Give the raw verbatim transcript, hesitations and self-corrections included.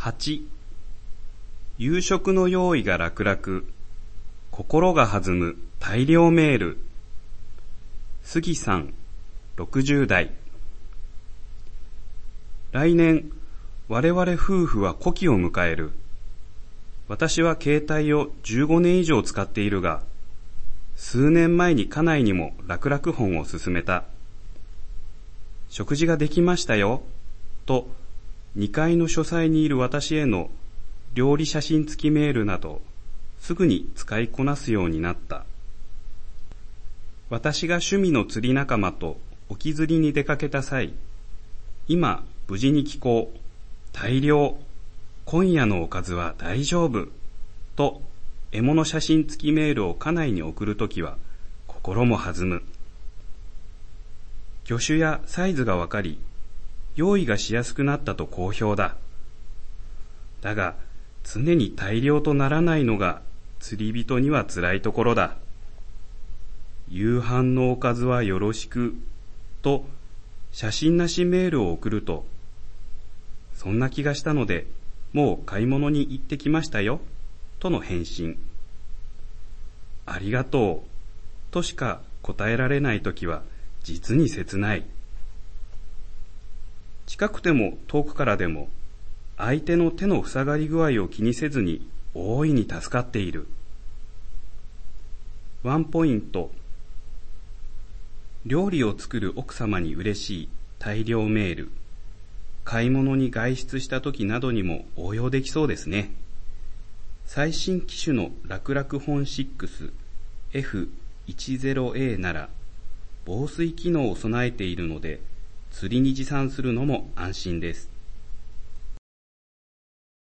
はち、夕食の用意が楽々、心が弾む大量メール。杉さん、ろくじゅう代。来年、我々夫婦は古希を迎える。私は携帯をじゅうごねん以上使っているが、数年前に家内にも楽々本を勧めた。食事ができましたよ、とにかいの書斎にいる私への料理写真付きメールなど、すぐに使いこなすようになった。私が趣味の釣り仲間と沖釣りに出かけた際、今無事に帰港、大量、今夜のおかずは大丈夫、と獲物写真付きメールを家内に送るときは心も弾む。魚種やサイズがわかり、用意がしやすくなったと好評だ。だが、常に大量とならないのが釣り人には辛いところだ。夕飯のおかずはよろしく、と写真なしメールを送ると、そんな気がしたので、もう買い物に行ってきましたよ、との返信。ありがとう、としか答えられないときは実に切ない。近くても遠くからでも、相手の手の塞がり具合を気にせずに大いに助かっている。ワンポイント。料理を作る奥様に嬉しい大量メール。買い物に外出した時などにも応用できそうですね。最新機種の楽々本 シックスエフじゅうエー なら防水機能を備えているので、釣りに持参するのも安心です。